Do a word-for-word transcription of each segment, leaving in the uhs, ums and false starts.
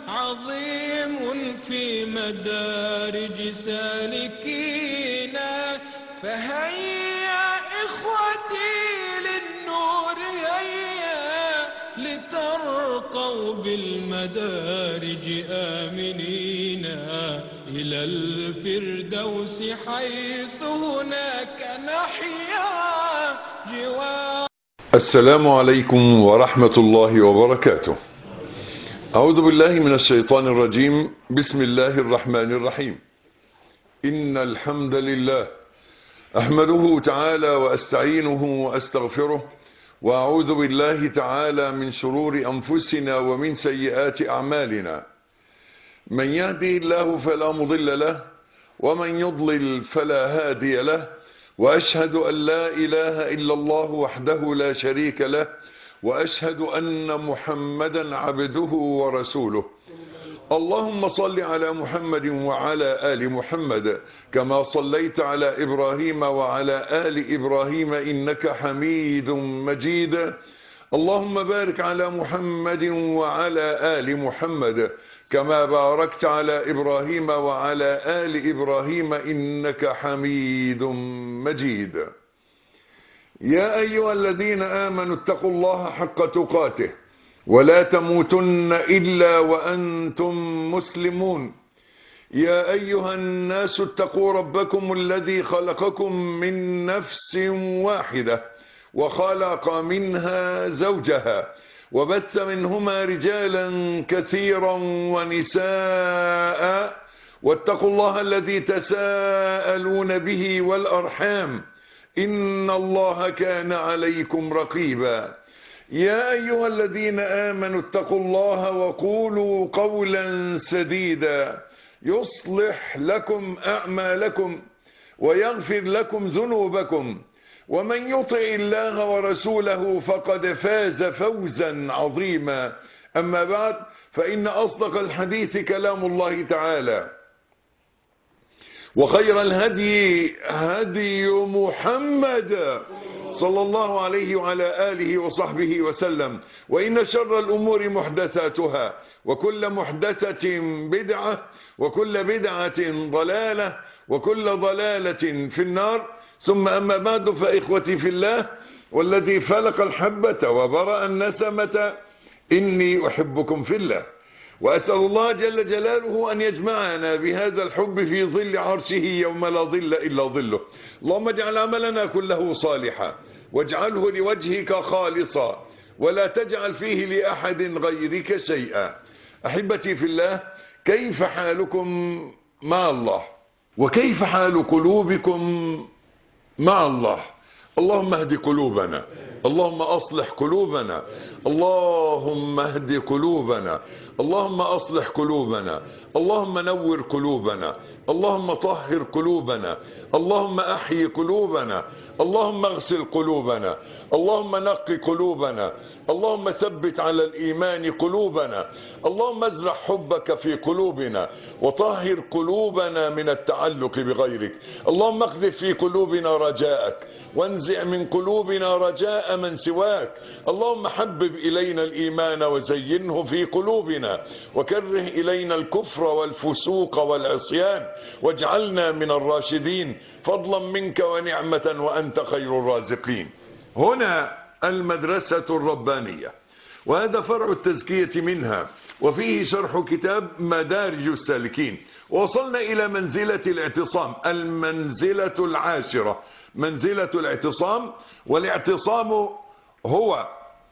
عظيم في مدارج سالكينا. فهيا إخوتي للنور هيا لترقوا بالمدارج آمنين إلى الفردوس حيث هناك نحيا جوار. السلام عليكم ورحمة الله وبركاته. أعوذ بالله من الشيطان الرجيم. بسم الله الرحمن الرحيم. إن الحمد لله أحمده تعالى وأستعينه وأستغفره، وأعوذ بالله تعالى من شرور أنفسنا ومن سيئات أعمالنا. من يهدي الله فلا مضل له، ومن يضلل فلا هادي له، وأشهد أن لا إله إلا الله وحده لا شريك له، وأشهد أن محمدا عبده ورسوله. اللهم صل على محمد وعلى آل محمد كما صليت على إبراهيم وعلى آل إبراهيم إنك حميد مجيد. اللهم بارك على محمد وعلى آل محمد كما باركت على إبراهيم وعلى آل إبراهيم إنك حميد مجيد. يا أيها الذين آمنوا اتقوا الله حق تقاته ولا تموتن إلا وأنتم مسلمون. يا أيها الناس اتقوا ربكم الذي خلقكم من نفس واحدة وخلق منها زوجها وبث منهما رجالا كثيرا ونساء، واتقوا الله الذي تساءلون به والأرحام إن الله كان عليكم رقيبا. يا أيها الذين آمنوا اتقوا الله وقولوا قولا سديدا يصلح لكم أعمالكم ويغفر لكم ذنوبكم، ومن يطع الله ورسوله فقد فاز فوزا عظيما. أما بعد، فإن أصدق الحديث كلام الله تعالى، وخير الهدي هدي محمد صلى الله عليه وعلى آله وصحبه وسلم. وإن شر الأمور محدثاتها، وكل محدثة بدعة، وكل بدعة ضلالة، وكل ضلالة في النار. ثم أما بعد، فإخوتي في الله والذي فلق الحبة وبرأ النسمة إني أحبكم في الله، وأسأل الله جل جلاله أن يجمعنا بهذا الحب في ظل عرشه يوم لا ظل إلا ظله. اللهم اجعل عملنا كله صالحا، واجعله لوجهك خالصا، ولا تجعل فيه لأحد غيرك شيئا. أحبتي في الله، كيف حالكم مع الله؟ وكيف حال قلوبكم مع الله؟ اللهم اهد قلوبنا، اللهم أصلح قلوبنا، اللهم اهد قلوبنا، اللهم أصلح قلوبنا، اللهم نور قلوبنا، اللهم طهر قلوبنا، اللهم أحيي قلوبنا، اللهم اغسل قلوبنا، اللهم نقي قلوبنا، اللهم ثبت على الإيمان قلوبنا، اللهم ازرع حبك في قلوبنا، وطهر قلوبنا من التعلق بغيرك. اللهم اقذف في قلوبنا رجاءك، وانزع من قلوبنا رجاء من سواك. اللهم حبب إلينا الإيمان وزينه في قلوبنا، وكره إلينا الكفر والفسوق والعصيان، واجعلنا من الراشدين فضلا منك ونعمة وأنت خير الرازقين. هنا المدرسة الربانية، وهذا فرع التزكية منها، وفيه شرح كتاب مدارج السالكين. وصلنا إلى منزلة الاعتصام، المنزلة العاشرة، منزلة الاعتصام. والاعتصام هو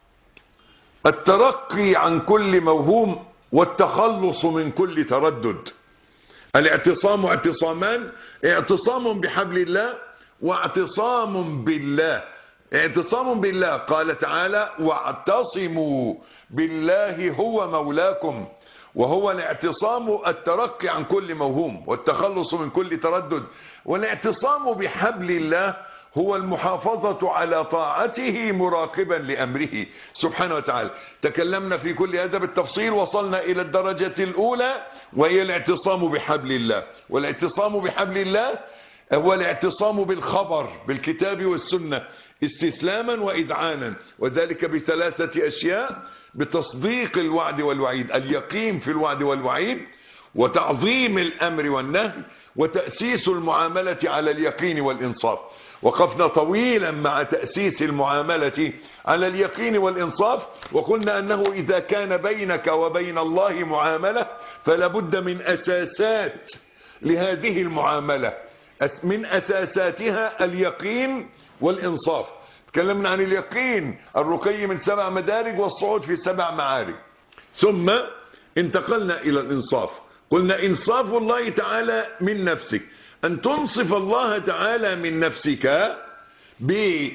الترقي عن كل موهوم والتخلص من كل تردد. الاعتصام اعتصامان: اعتصام بحبل الله، واعتصام بالله. اعتصام بالله قال تعالى: واعتصموا بالله هو مولاكم. وهو الاعتصام الترقي عن كل موهوم والتخلص من كل تردد. والاعتصام بحبل الله هو المحافظة على طاعته مراقبا لأمره سبحانه وتعالى. تكلمنا في كل هذا بالتفصيل، وصلنا إلى الدرجة الأولى وهي الاعتصام بحبل الله. والاعتصام بحبل الله هو الاعتصام بالخبر بالكتاب والسنة استسلاما وإذعانا، وذلك بثلاثة أشياء: بتصديق الوعد والوعيد، اليقين في الوعد والوعيد، وتعظيم الأمر والنهي، وتأسيس المعاملة على اليقين والإنصاف. وقفنا طويلا مع تأسيس المعاملة على اليقين والإنصاف، وقلنا أنه إذا كان بينك وبين الله معاملة فلا بد من أساسات لهذه المعاملة، من أساساتها اليقين والإنصاف. تكلمنا عن اليقين، الرقي من سبع مدارج والصعود في سبع معارج، ثم انتقلنا إلى الإنصاف. قلنا إنصاف الله تعالى من نفسك، أن تنصف الله تعالى من نفسك بأن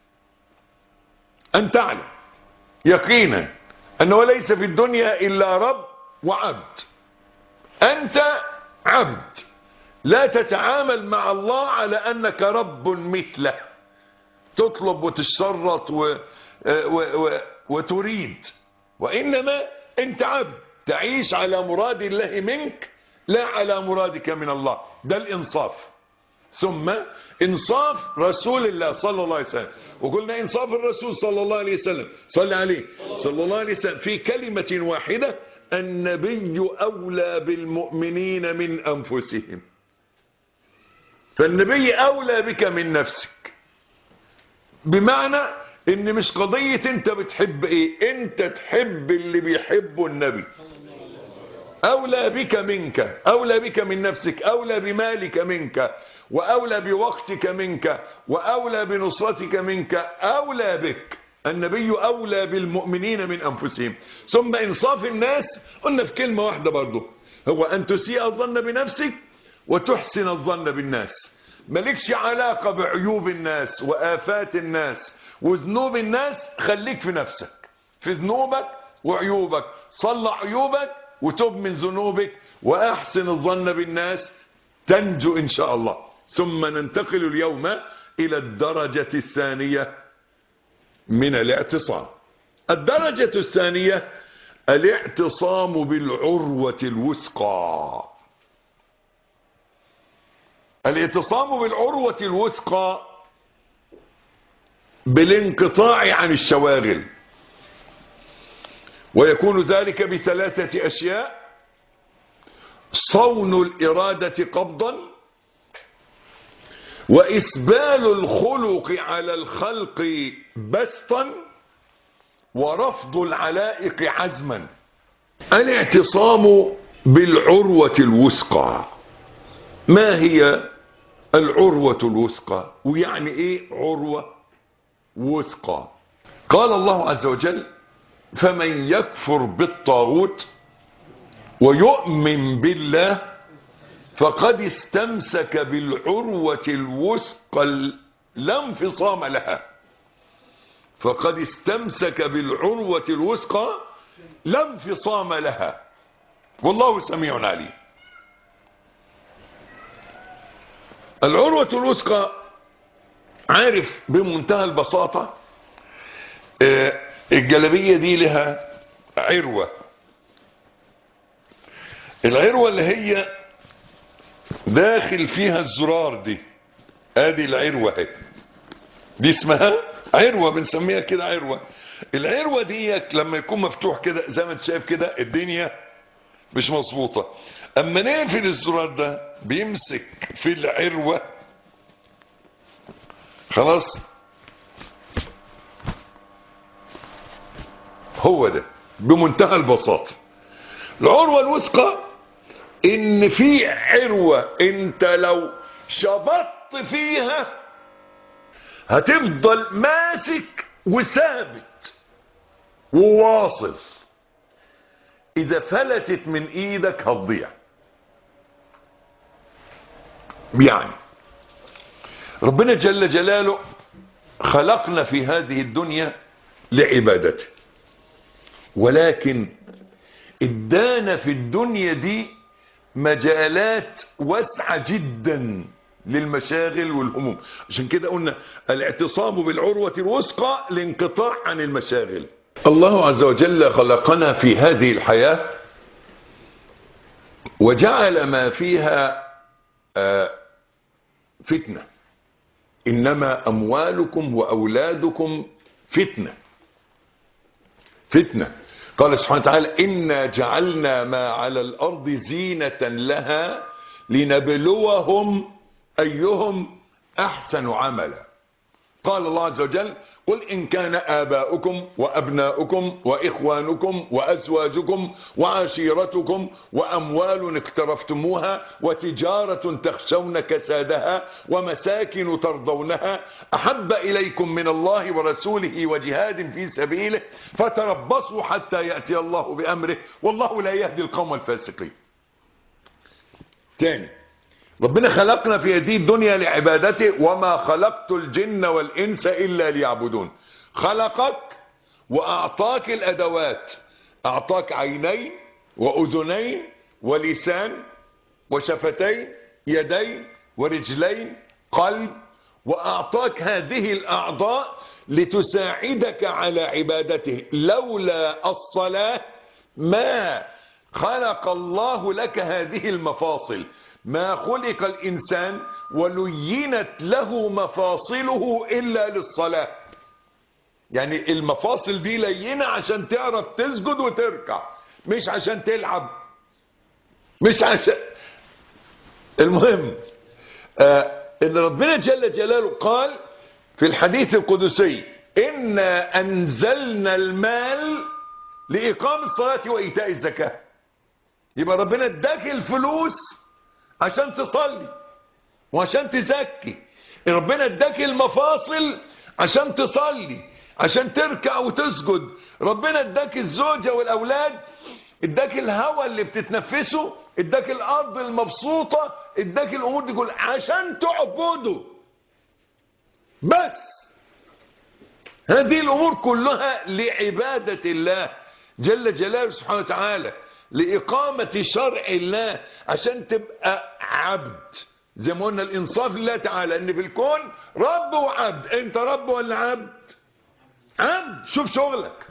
تعلم يقينا أنه ليس في الدنيا إلا رب وعبد. أنت عبد، لا تتعامل مع الله على أنك رب مثله، تطلب وتشرط و... و... و... وتريد، وإنما أنت عبد تعيش على مراد الله منك لا على مرادك من الله. ده الإنصاف. ثم إنصاف رسول الله صلى الله عليه وسلم، وقلنا إنصاف الرسول صلى الله عليه وسلم، صلى عليه صلى الله عليه وسلم في كلمة واحدة: النبي أولى بالمؤمنين من أنفسهم. فالنبي أولى بك من نفسك، بمعنى ان مش قضية انت بتحب ايه، انت تحب اللي بيحبه النبي. اولى بك منك، اولى بك من نفسك، اولى بمالك منك، واولى بوقتك منك، واولى بنصرتك منك، اولى بك. النبي اولى بالمؤمنين من انفسهم. ثم انصاف الناس قلنا في كلمة واحدة برضو، هو ان تسيء الظن بنفسك وتحسن الظن بالناس. مالكش علاقة بعيوب الناس وآفات الناس وذنوب الناس، خليك في نفسك، في ذنوبك وعيوبك، صلح عيوبك وتوب من ذنوبك وأحسن الظن بالناس، تنجو إن شاء الله. ثم ننتقل اليوم إلى الدرجة الثانية من الاعتصام. الدرجة الثانية الاعتصام بالعروة الوثقى. الاعتصام بالعروة الوثقى بالانقطاع عن الشواغل، ويكون ذلك بثلاثة أشياء: صون الإرادة قبضا، وإسبال الخلق على الخلق بسطا، ورفض العلائق عزما. الاعتصام بالعروة الوثقى. ما هي العروة الوثقى؟ ويعني ايه عروة وثقى؟ قال الله عز وجل: فمن يكفر بالطاغوت ويؤمن بالله فقد استمسك بالعروة الوثقى لا انفصام لها. فقد استمسك بالعروة الوثقى لا انفصام لها، والله سميع عليم. العروة الوثقى، عارف بمنتهى البساطة، الجلبية دي لها عروة. العروة اللي هي داخل فيها الزرار دي، ادي العروة اهي، دي اسمها عروة، بنسميها كده عروة. العروة دي لما يكون مفتوح كده زي ما انت شايف كده الدنيا مش مظبوطة، اما نقفل الزرار ده بيمسك في العروة، خلاص هو ده بمنتهى البساطة. العروة الوثقى ان في عروة انت لو شبطت فيها هتفضل ماسك وثابت وواصل، اذا فلتت من ايدك هتضيع. يعني ربنا جل جلاله خلقنا في هذه الدنيا لعبادته، ولكن ادانا في الدنيا دي مجالات واسعة جدا للمشاغل والهموم. عشان كده قلنا الاعتصام بالعروة الوثقى لانقطاع عن المشاغل. الله عز وجل خلقنا في هذه الحياة وجعل ما فيها فتنة، إنما أموالكم وأولادكم فتنة فتنة. قال سبحانه وتعالى إنا جعلنا ما على الأرض زينة لها لنبلوهم أيهم أحسن عملا. قال الله عز وجل قل إن كان آباؤكم وأبناؤكم وإخوانكم وأزواجكم وعشيرتكم وأموال اقترفتموها وتجارة تخشون كسادها ومساكن ترضونها أحب إليكم من الله ورسوله وجهاد في سبيله فتربصوا حتى يأتي الله بأمره والله لا يهدي القوم الفاسقين. تاني، ربنا خلقنا في هذه الدنيا لعبادته وما خلقت الجن والإنس إلا ليعبدون. خلقك وأعطاك الأدوات، أعطاك عينين وأذنين ولسان وشفتين يدين ورجلين قلب، وأعطاك هذه الأعضاء لتساعدك على عبادته. لولا الصلاة ما خلق الله لك هذه المفاصل. ما خلق الإنسان ولينت له مفاصله إلا للصلاة. يعني المفاصل دي لينة عشان تعرف تسجد وتركع، مش عشان تلعب، مش عشان. المهم آه إن ربنا جل جلاله قال في الحديث القدسي إنا أنزلنا المال لإقام الصلاة وإيتاء الزكاة. يبقى ربنا اداك الفلوس عشان تصلي وعشان تزكي. ربنا اداك المفاصل عشان تصلي، عشان تركع وتسجد. ربنا اداك الزوجة والأولاد، اداك الهواء اللي بتتنفسه، اداك الأرض المبسوطة، اداك الأمور دي كلها عشان تعبده بس. هذه الأمور كلها لعبادة الله جل جلاله سبحانه وتعالى، لإقامة شرع الله، عشان تبقى عبد. زي ما قلنا الإنصاف لله تعالى إن في الكون رب وعبد. أنت رب ولا عبد؟ عبد. شوف شغلك.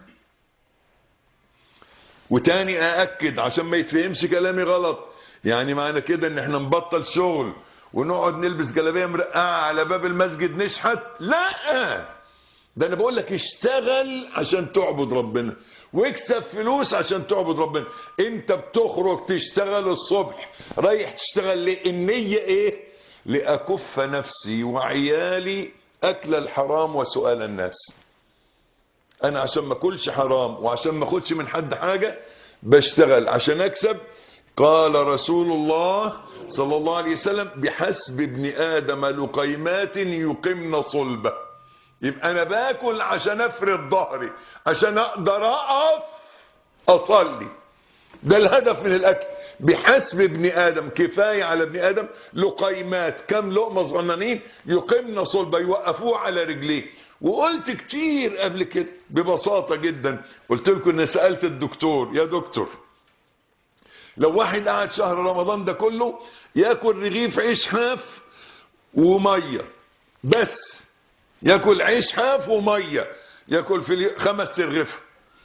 وتاني أأكد عشان ما يتفهمش كلامي غلط، يعني معنى كده إن احنا نبطل شغل ونقعد نلبس جلابية مرقعة على باب المسجد نشحت؟ لا، ده أنا بقول لك اشتغل عشان تعبد ربنا واكسب فلوس عشان تعبد ربنا. انت بتخرج تشتغل الصبح، رايح تشتغل ليه؟ النية ايه؟ لأكف نفسي وعيالي أكل الحرام وسؤال الناس. أنا عشان ما أكلش حرام وعشان ما أخدش من حد حاجة بشتغل عشان أكسب. قال رسول الله صلى الله عليه وسلم بحسب ابن آدم لقيمات يقمن صلبه. يبقى أنا باكل عشان أفرد ظهري، عشان أقدر أقف أصلي. ده الهدف من الأكل. بحسب ابن آدم، كفاية على ابن آدم لقيمات، كم لقمة صغننين يقمن صلبة، يوقفوه على رجليه. وقلت كتير قبل كده ببساطة جدا، قلت لكم إن سألت الدكتور يا دكتور لو واحد قاعد شهر رمضان ده كله ياكل رغيف عيش حاف ومية بس، ياكل عيش حاف وميه، ياكل في خمس ترغيف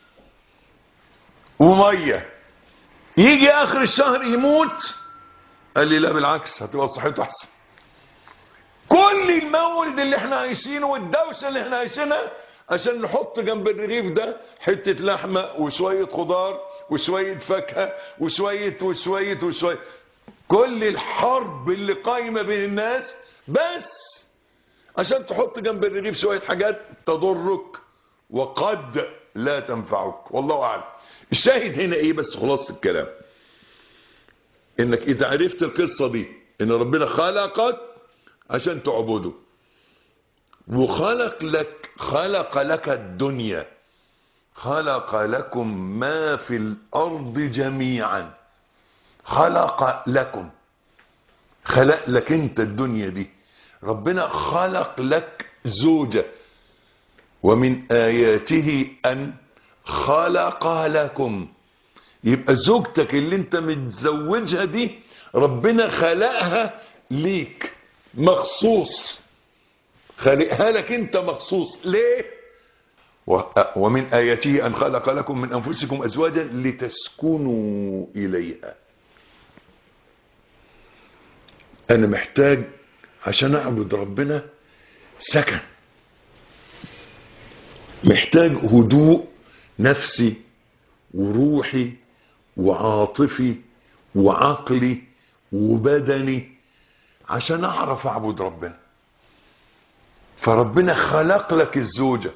وميه، يجي اخر الشهر يموت؟ قال لي لا بالعكس، هتبقى صحته احسن. كل المولد اللي احنا عايشينه والدوشه اللي احنا عايشينها عشان نحط جنب الرغيف ده حته لحمه وشويه خضار وشويه فاكهه وشويه وشويه وشويه. كل الحرب اللي قايمه بين الناس بس عشان تحط جنب الرغيف شوية حاجات تضرك وقد لا تنفعك، والله أعلم. الشاهد هنا ايه بس خلاص الكلام، انك اذا عرفت القصة دي ان ربنا خلقك عشان تعبده، وخلق لك خلق لك الدنيا، خلق لكم ما في الارض جميعا، خلق لكم، خلق لك انت الدنيا دي. ربنا خلق لك زوجة، ومن آياته أن خلق لكم. يبقى زوجتك اللي انت متزوجها دي ربنا خلقها ليك مخصوص، خلقها لك انت مخصوص. ليه؟ ومن آياته أن خلق لكم من أنفسكم أزواجا لتسكنوا إليها. أنا محتاج عشان أعبد ربنا سكن، محتاج هدوء نفسي وروحي وعاطفي وعقلي وبدني عشان اعرف اعبد ربنا. فربنا خلق لك الزوجة.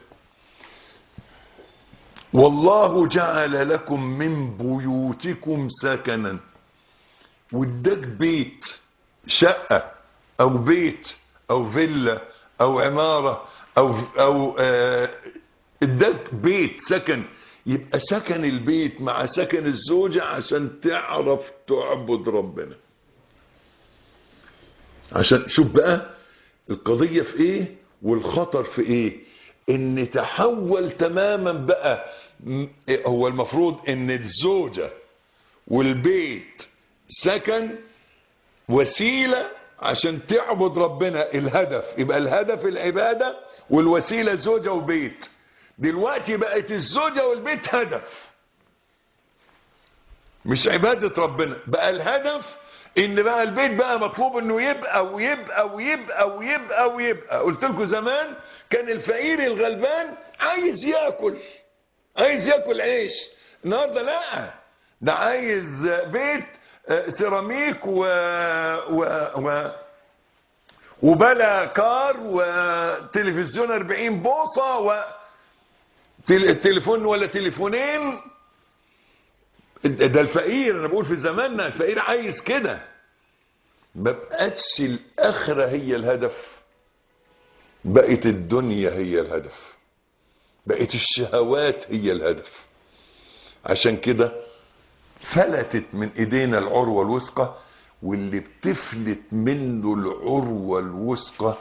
والله جعل لكم من بيوتكم سكنا، واداك بيت، شقة او بيت او فيلا او عمارة او او آه اداك بيت سكن. يبقى سكن البيت مع سكن الزوجة عشان تعرف تعبد ربنا. عشان شوف بقى القضية في ايه والخطر في ايه، ان تحول تماما بقى. هو المفروض ان الزوجة والبيت سكن وسيلة عشان تعبد ربنا، الهدف يبقى الهدف العبادة والوسيلة زوجة وبيت. دلوقتي بقت الزوجة والبيت هدف مش عبادة ربنا، بقى الهدف ان بقى البيت بقى مطلوب انه يبقى ويبقى ويبقى ويبقى ويبقى. قلت لكم زمان كان الفقير الغلبان عايز ياكل، عايز ياكل عيش. النهارده لا، ده عايز بيت سيراميك و و و وبلا كار وتلفزيون أربعين بوصة وتليفون ولا تليفونين. ده الفقير، انا بقول في زماننا الفقير عايز كده. ما بقتش الاخره هي الهدف، بقت الدنيا هي الهدف، بقت الشهوات هي الهدف. عشان كده فلتت من ايدينا العروه الوثقى، واللي بتفلت منه العروه الوثقى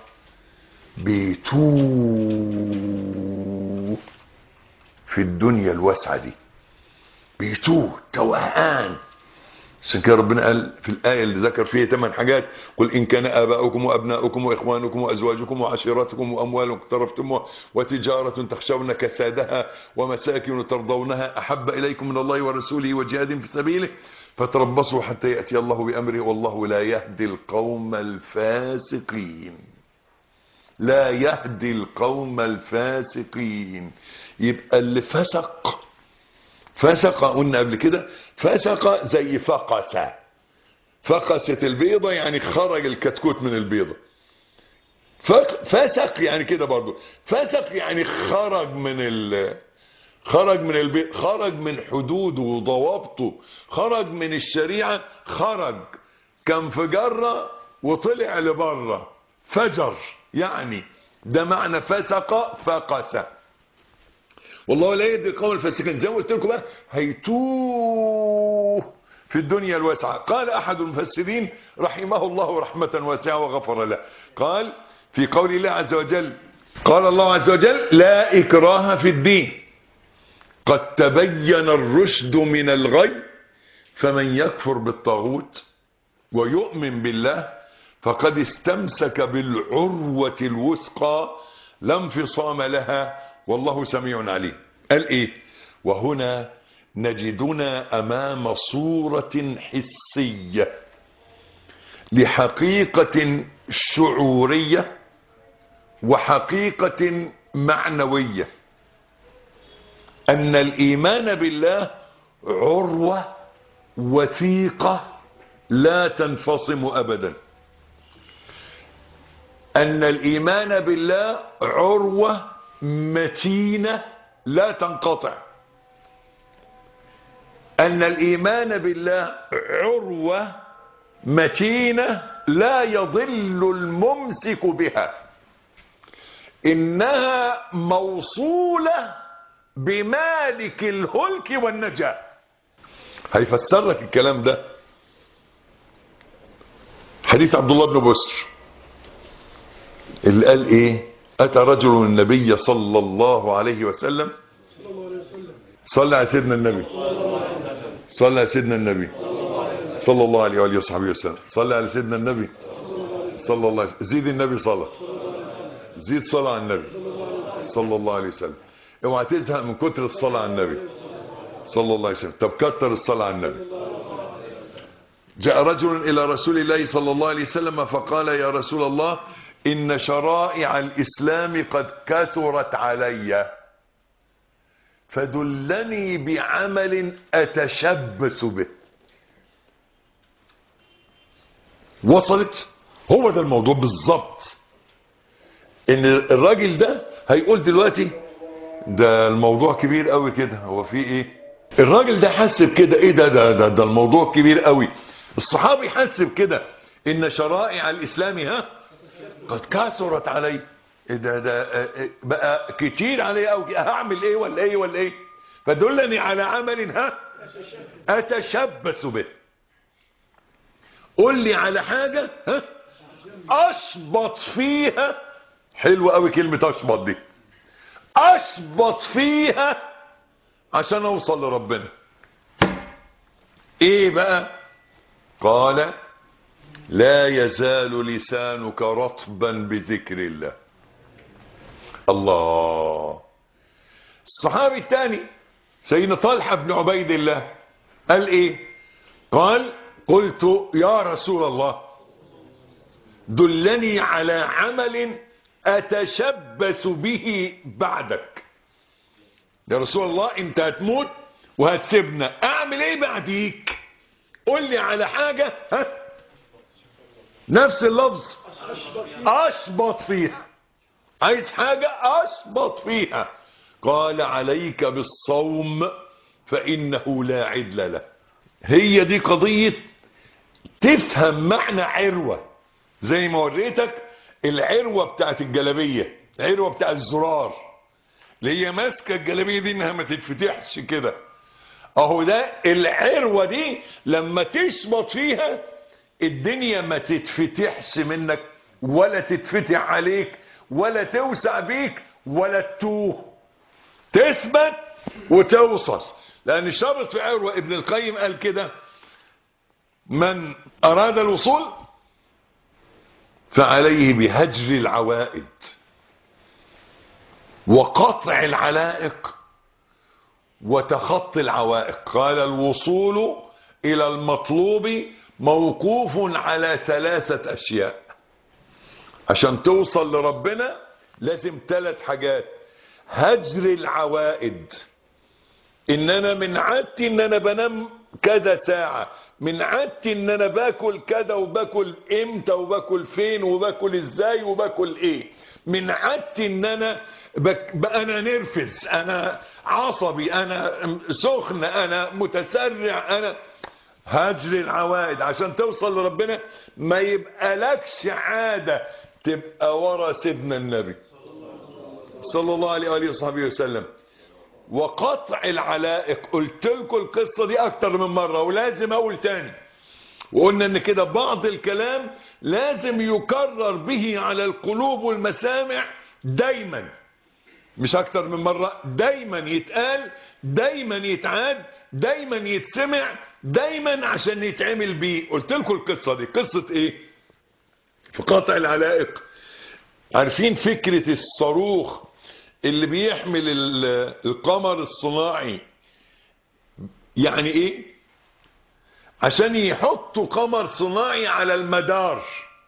بيتوه في الدنيا الواسعه دي، بيتوه توهان. عشان كده ربنا قال في الآية اللي ذكر فيها ثمان حاجات: قل إن كان آباؤكم وأبناؤكم وإخوانكم وأزواجكم وعشيرتكم وأموال اقترفتموها وتجارة تخشون كسادها ومساكن ترضونها أحب إليكم من الله ورسوله وجهاد في سبيله فتربصوا حتى يأتي الله بأمره والله لا يهدي القوم الفاسقين. لا يهدي القوم الفاسقين. يبقى اللي فسق، فسق قلنا قبل كده، فسق زي فقس، فقست البيضة يعني خرج الكتكوت من البيضة. فسق يعني كده برضو، فسق يعني خرج من ال خرج من البيض، خرج من حدوده وضوابطه، خرج من الشريعة، خرج كان في جرة وطلع لبره، فجر يعني. ده معنى فسق فقس. والله لا يهدي القوم الفاسقين. زي ما قلت لكم بقى هيتوه في الدنيا الواسعه. قال احد المفسرين رحمه الله رحمه واسعه وغفر له، قال في قول الله عز وجل: قال الله عز وجل: لا اكراه في الدين قد تبين الرشد من الغي فمن يكفر بالطاغوت ويؤمن بالله فقد استمسك بالعروة الوثقى لا انفصام لها والله سميع عليم. قال ايه؟ وهنا نجدنا امام صورة حسية لحقيقة شعورية وحقيقة معنوية، ان الايمان بالله عروة وثيقة لا تنفصم ابدا. ان الايمان بالله عروة متينة لا تنقطع. ان الايمان بالله عروة متينة لا يضل الممسك بها، انها موصولة بمالك الهلك والنجاة. هيفسر لك الكلام ده حديث عبد الله بن بسر اللي قال ايه: اتى رجل النبي صلى الله عليه وسلم. صلى على سيدنا النبي، صلى على سيدنا النبي صلى الله عليه وآله وصحبه وسلم. صلى على سيدنا النبي صلى الله عليه وسلم. زيد النبي صلى، زيد صلاة على النبي صلى الله عليه وسلم. اوعى تزهق من كتر الصلاة على النبي صلى الله عليه وسلم. طب كتر الصلاة على النبي. جاء رجل إلى رسول الله صلى الله عليه وسلم فقال: يا رسول الله إن شرائع الإسلام قد كثرت علي فدلني بعمل أتشبث به. وصلت؟ هو ده الموضوع بالظبط. ان الراجل ده هيقول دلوقتي ده الموضوع كبير قوي كده، هو في ايه؟ الراجل ده حسب كده ايه ده ده ده, ده الموضوع كبير قوي. الصحابي حسب كده ان شرائع الاسلام ها قد كثرت علي، إيه ده ده بقى كتير علي قوي، هعمل ايه ولا ايه ولا ايه؟ فدلني على عمل ها اتشبث به. قول لي على حاجة ها اشبط فيها. حلوة قوي كلمة اشبط دي. اشبط فيها عشان اوصل لربنا. ايه بقى؟ قال لا يزال لسانك رطبا بذكر الله. الله. الصحابي الثاني سيدنا طلحة بن عبيد الله قال ايه؟ قال قلت يا رسول الله دلني على عمل اتشبث به بعدك. يا رسول الله انت هتموت وهتسيبنا، اعمل ايه بعديك؟ قل لي على حاجة ها نفس اللفظ اشبط فيها. عايز حاجة اشبط فيها. قال عليك بالصوم فانه لا عدل له. هي دي قضية تفهم معنى عروة. زي ما وريتك العروة بتاعت الجلابية، العروة بتاعت الزرار اللي هي ماسكة الجلابية دي انها ما تتفتحش كده، اهو ده العروة دي لما تشبط فيها الدنيا ما تتفتحش منك ولا تتفتح عليك ولا توسع بيك ولا تتوه، تثبت وتوصل. لان شرط في عروة ابن القيم قال كده من اراد الوصول فعليه بهجر العوائد وقطع العلائق وتخطي العوائق. قال الوصول الى المطلوب موقوف على ثلاثة اشياء. عشان توصل لربنا لازم ثلاث حاجات. هجر العوائد، ان انا من عادتي ان انا بنام كذا ساعة، من عادتي ان انا باكل كذا وباكل امتى وباكل فين وباكل ازاي وباكل ايه، من عادتي ان انا بك انا نرفز، انا عصبي، انا سخن، انا متسرع، انا هجر العوائد. عشان توصل لربنا ما يبقى لكش عادة تبقى ورا سيدنا النبي صلى الله عليه وآله وصحبه وسلم. وقطع العلائق، قلت لكم القصة دي اكتر من مرة ولازم اقول تاني. وقلنا ان كده بعض الكلام لازم يكرر به على القلوب والمسامع دايما، مش اكتر من مرة، دايما يتقال، دايما يتعاد، دايما يتسمع، دايما عشان يتعمل بيه. قلت لكم القصة دي قصة ايه في قطع العلائق؟ عارفين فكرة الصاروخ اللي بيحمل القمر الصناعي يعني ايه؟ عشان يحطوا قمر صناعي على المدار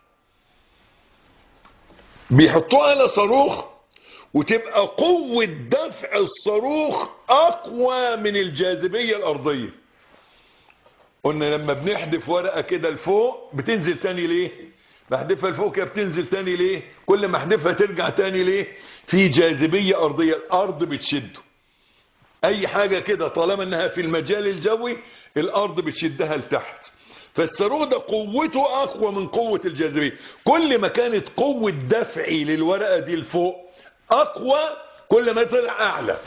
بيحطوه على صاروخ، وتبقى قوة دفع الصاروخ اقوى من الجاذبية الارضية. قلنا لما بنحدف ورقة كده لفوق بتنزل تاني ليه؟ بحدفها لفوق كده بتنزل تاني ليه؟ كل ما احدفها ترجع تاني ليه؟ في جاذبية ارضية، الارض بتشده. اي حاجة كده طالما انها في المجال الجوي الارض بتشدها لتحت. فالصاروخ ده قوته اقوى من قوة الجاذبية. كل ما كانت قوة دفعي للورقة دي لفوق اقوى كل ما طلع اعلى.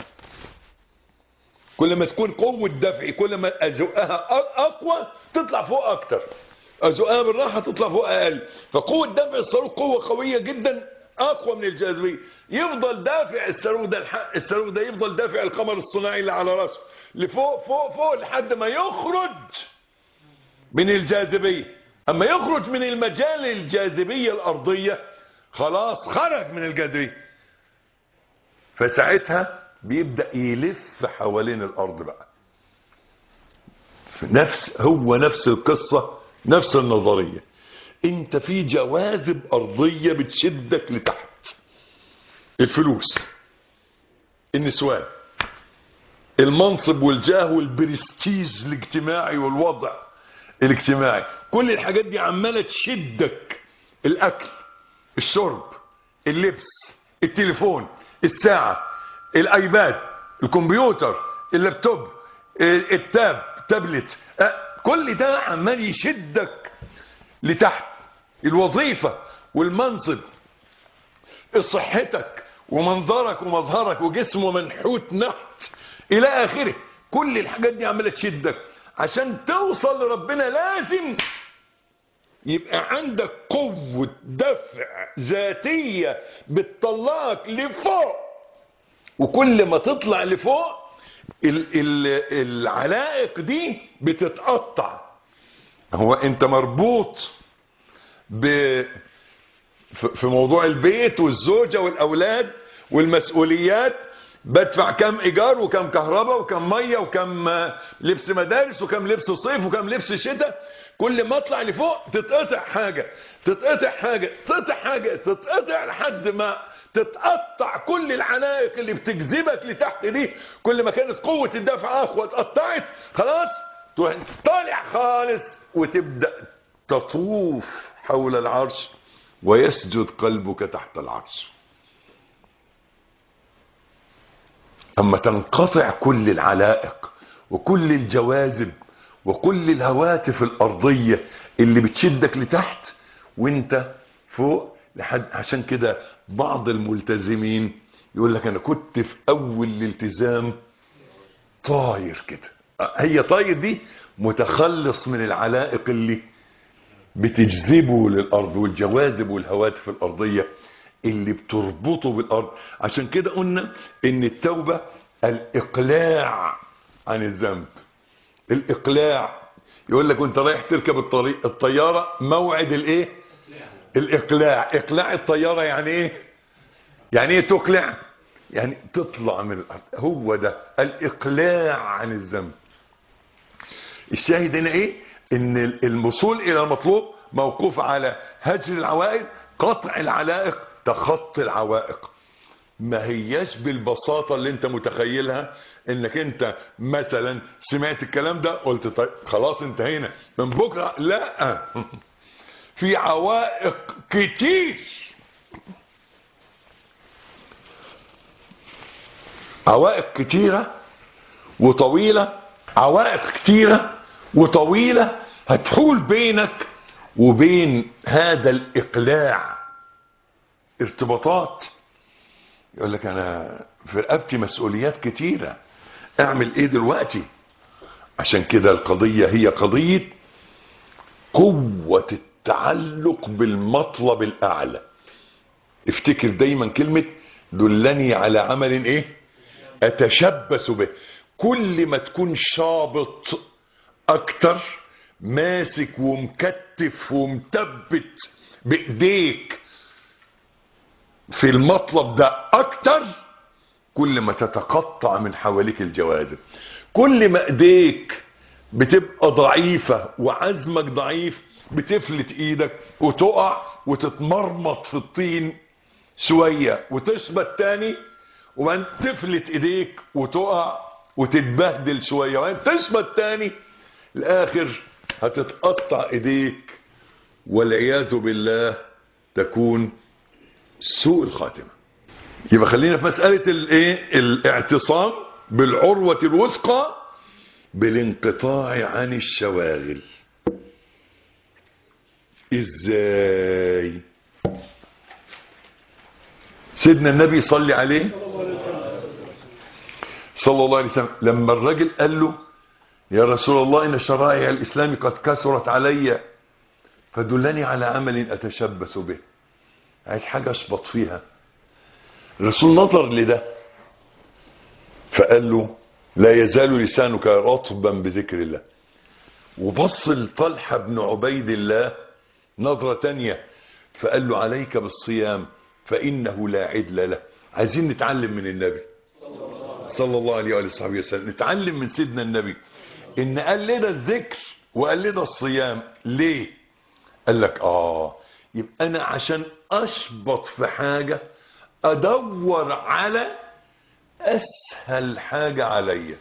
كل ما تكون قوة دفعي كل ما ازقها اقوى تطلع فوق اكتر، ازقها بالراحة تطلع فوق اقل. فقوة دفع الصاروخ قوة قوية جدا اقوى من الجاذبية. يفضل دافع الصاروخ ده الصاروخ ده يفضل دافع القمر الصناعي اللي على راسه لفوق فوق فوق لحد ما يخرج من الجاذبية. اما يخرج من المجال الجاذبية الارضية خلاص خرج من الجاذبية، فساعتها بيبدأ يلف حوالين الارض بقى. نفس هو نفس القصة نفس النظرية. انت في جواذب ارضية بتشدك لتحت. الفلوس، النسوان، المنصب والجاه والبرستيج الاجتماعي والوضع الاجتماعي، كل الحاجات دي عمالة تشدك. الاكل، الشرب، اللبس، التليفون، الساعة، الايباد، الكمبيوتر، اللابتوب، التاب، تابلت، كل ده عمال يشدك لتحت. الوظيفة والمنصب، صحتك ومنظرك ومظهرك وجسم منحوت نحت الى اخره، كل الحاجات دي عماله تشدك. عشان توصل لربنا لازم يبقى عندك قوة دفع ذاتية بتطلعك لفوق، وكل ما تطلع لفوق ال ال العلائق دي بتتقطع. هو انت مربوط ب في موضوع البيت والزوجة والأولاد والمسؤوليات، بدفع كم إيجار وكم كهرباء وكم مية وكم لبس مدارس وكم لبس صيف وكم لبس شتاء. كل ما اطلع لفوق تتقطع حاجة، تتقطع حاجة، تتقطع حاجة، تتقطع لحد ما تتقطع كل العلائق اللي بتجذبك لتحت دي. كل ما كانت قوة الدفع أقوى اتقطعت، خلاص تروح طالع خالص وتبدأ تطوف حول العرش ويسجد قلبك تحت العرش. اما تنقطع كل العلائق وكل الجواذب وكل الهواتف الارضية اللي بتشدك لتحت وانت فوق لحد. عشان كده بعض الملتزمين يقول لك انا كنت في اول الالتزام طاير كده. هي طاير دي متخلص من العلائق اللي بتجذبه للأرض والجواذب والهواتف الأرضية اللي بتربطه بالأرض. عشان كده قلنا إن التوبة الإقلاع عن الذنب. الإقلاع، يقول لك وانت رايح تركب الطريق الطيارة موعد الإيه؟ الإقلاع. إقلاع الطيارة يعني إيه؟ يعني إيه تقلع؟ يعني تطلع من الأرض. هو ده الإقلاع عن الذنب. الشاهد هنا إيه؟ ان الوصول الى المطلوب موقوف على هجر العوائق، قطع العلائق، تخطي العوائق. ما هياش بالبساطة اللي انت متخيلها، انك انت مثلا سمعت الكلام ده قلت طيب خلاص انتهينا من بكرة. لا، في عوائق كتير، عوائق كتيرة وطويلة، عوائق كتيرة وطويلة هتحول بينك وبين هذا الإقلاع. ارتباطات، يقول لك أنا في رقبتي مسؤوليات كتيرة، أعمل إيه دلوقتي؟ عشان كده القضية هي قضية قوة التعلق بالمطلب الأعلى. افتكر دايما كلمة دلني على عمل إيه؟ أتشبث به. كل ما تكون شابط اكتر، ماسك ومكتف ومثبت بايديك في المطلب ده اكتر، كل ما تتقطع من حواليك الجواذب. كل ما ايديك بتبقى ضعيفة وعزمك ضعيف، بتفلت ايدك وتقع وتتمرمط في الطين شوية وتشبت تاني، وبعدين تفلت ايديك وتقع وتتبهدل شوية وبعدين تشبت تاني، الاخر هتتقطع ايديك والعياذ بالله تكون سوء الخاتمة. يبقى خلينا في مسألة الايه؟ الاعتصام بالعروة الوثقى بالانقطاع عن الشواغل. ازاي؟ سيدنا النبي صلى عليه صلى الله عليه وسلم لما الرجل قال له يا رسول الله إن شرائع الإسلام قد كثرت علي فدلني على عمل أتشبث به، عايز حاجة أشبط فيها. الرسول نظر لده فقال له لا يزال لسانك رطبا بذكر الله. وبص لطلحة بن عبيد الله نظرة تانية فقال له عليك بالصيام فإنه لا عدل له. عايزين نتعلم من النبي صلى الله عليه وآله وسلم، نتعلم من سيدنا النبي ان قال لنا الذكر وقال لنا الصيام. ليه؟ قال لك اه يبقى انا عشان اشبط في حاجة ادور على اسهل حاجة عليا،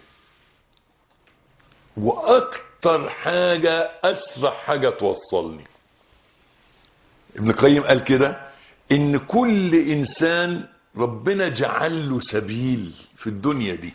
واكتر حاجة اسرع حاجة توصلني. ابن القيم قال كده ان كل انسان ربنا جعل له سبيل في الدنيا دي،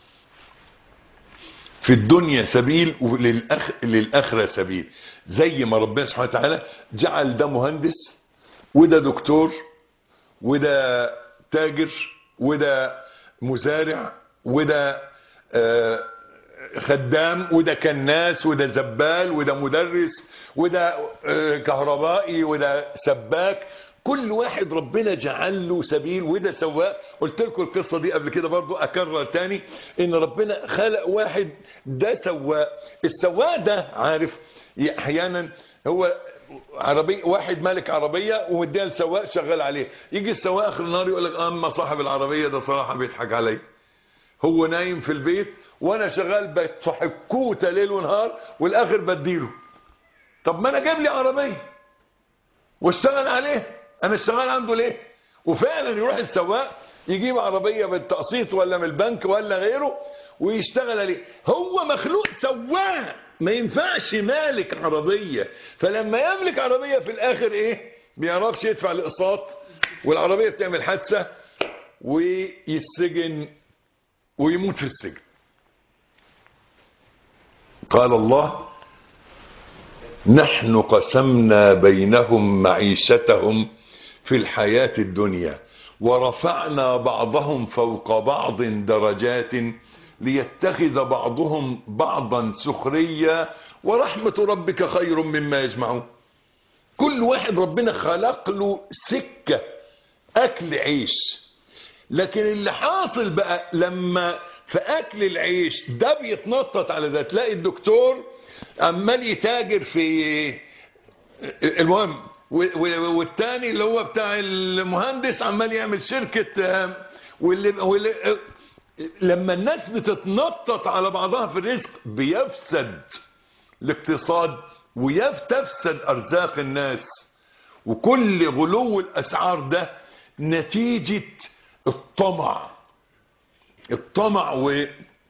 في الدنيا سبيل وللأخ... للآخرة سبيل. زي ما ربنا سبحانه وتعالى جعل ده مهندس وده دكتور وده تاجر وده مزارع وده آه خدام وده كناس وده زبال وده مدرس وده آه كهربائي وده سباك. كل واحد ربنا جعل له سبيل، وده سواق. قلت لكم القصة دي قبل كده برضو اكرر تاني، ان ربنا خلق واحد ده سواق. السواق ده عارف احيانا هو عربي، واحد مالك عربية ومديها لسواق شغال عليه، يجي السواق اخر النهار يقول لك اما صاحب العربية ده صراحة بيضحك علي، هو نايم في البيت وانا شغال بصحب كوته ليل ونهار والاخر بديله. طب ما انا جايب لي عربية واشتغل عليه، انا اشتغل عنده ليه؟ وفعلا يروح السواق يجيب عربية بالتقسيط ولا من البنك ولا غيره ويشتغل عليه. هو مخلوق سواق، ما ينفعش مالك عربية. فلما يملك عربية في الاخر ايه؟ بيعرفش يدفع الاقساط والعربية بتعمل حادثة ويسجن ويموت في السجن. قال الله نحن قسمنا بينهم معيشتهم في الحياة الدنيا ورفعنا بعضهم فوق بعض درجات ليتخذ بعضهم بعضا سخريا ورحمة ربك خير مما يجمعون. كل واحد ربنا خلق له سكة أكل عيش، لكن اللي حاصل بقى لما في أكل العيش ده بيتنطط على ده. تلاقي الدكتور عمال يتاجر في المهم، والتاني اللي هو بتاع المهندس عمال يعمل شركة، واللي, واللي لما الناس بتتنطط على بعضها في الرزق بيفسد الاقتصاد ويفتفسد أرزاق الناس. وكل غلو الأسعار ده نتيجة الطمع، الطمع و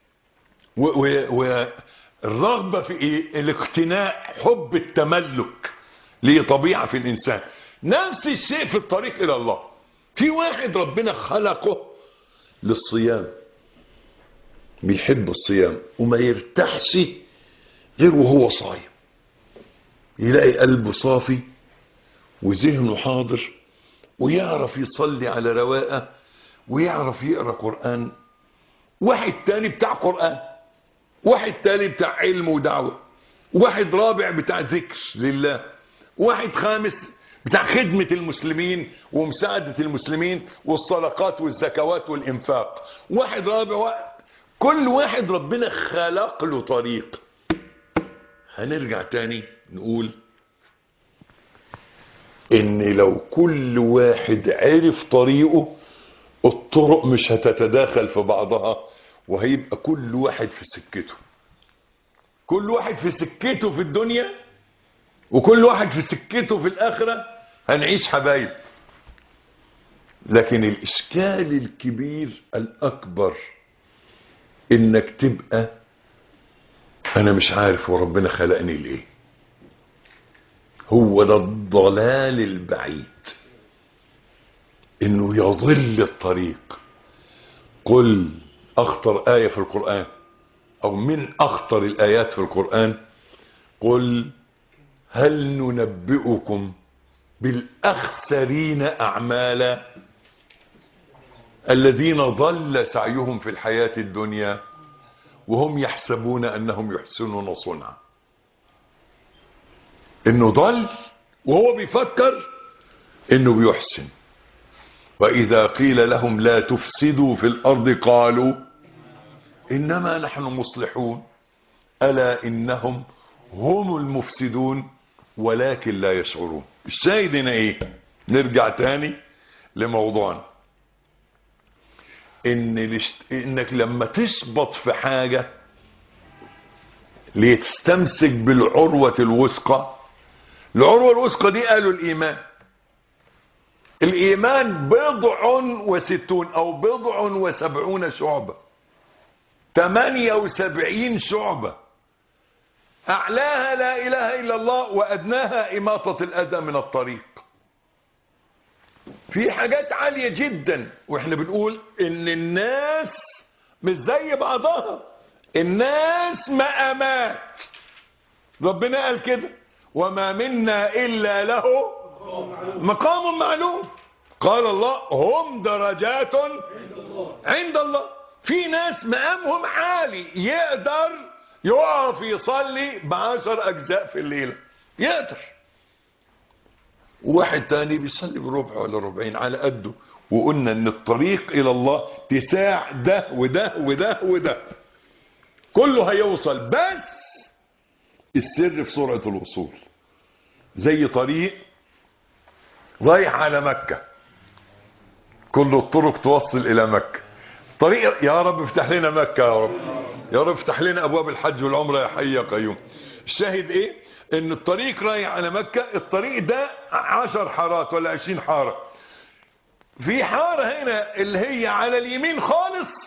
والرغبة في إيه؟ الاقتناء، حب التملك، ليه طبيعة في الإنسان. نفس الشيء في الطريق إلى الله. في واحد ربنا خلقه للصيام، بيحب الصيام وما يرتاحش غير وهو صايم، يلاقي قلبه صافي وذهنه حاضر ويعرف يصلي على رواقه ويعرف يقرأ قرآن. واحد تاني بتاع قرآن، واحد تاني بتاع علم ودعوة، واحد رابع بتاع ذكر لله، واحد خامس بتاع خدمة المسلمين ومساعدة المسلمين والصدقات والزكوات والإنفاق، واحد رابع واحد. كل واحد ربنا خلق له طريق. هنرجع تاني نقول ان لو كل واحد عرف طريقه الطرق مش هتتداخل في بعضها، وهيبقى كل واحد في سكته، كل واحد في سكته في الدنيا وكل واحد في سكته في الآخرة، هنعيش حبايب. لكن الإشكال الكبير الأكبر إنك تبقى أنا مش عارف وربنا خلقني ليه. هو ده الضلال البعيد، إنه يضل الطريق. قل أخطر آية في القرآن أو من أخطر الآيات في القرآن، قل هل ننبئكم بالأخسرين أعمالا الذين ضل سعيهم في الحياة الدنيا وهم يحسبون أنهم يحسنون صنعا. إنه ضل وهو بيفكر إنه بيحسن. وإذا قيل لهم لا تفسدوا في الأرض قالوا إنما نحن مصلحون ألا إنهم هم المفسدون ولكن لا يشعرون. الشاهد هنا ايه؟ نرجع تاني لموضوعنا، ان لشت... انك لما تشبط في حاجة لتستمسك بالعروة الوثقى العروة الوثقى دي قالوا الإيمان. الإيمان بضع وستون أو بضع وسبعون شعبة، ثمانية وسبعين شعبة، أعلاها لا إله إلا الله وأدناها إماطة الأذى من الطريق. في حاجات عالية جدا، وإحنا بنقول إن الناس مش زي بعضها، الناس مقامات. ربنا قال كده وما منا إلا له مقام معلوم. قال الله هم درجات عند الله. في ناس مقامهم عالي، يقدر يقف يصلي بعشر أجزاء في الليلة، يقدر. وواحد تاني بيصلي بربع ولا ربعين على قده. وقلنا ان الطريق الى الله تساع ده وده وده وده، كله هيوصل، بس السر في سرعة الوصول. زي طريق رايح على مكة، كل الطرق توصل الى مكة. طريق يا رب افتح لنا مكة، يا رب يا رب افتح لنا ابواب الحج والعمرة يا حي يا قيوم. الشاهد ايه؟ ان الطريق رايح على مكة، الطريق ده عشر حارات ولا عشرين حارة. في حارة هنا اللي هي على اليمين خالص،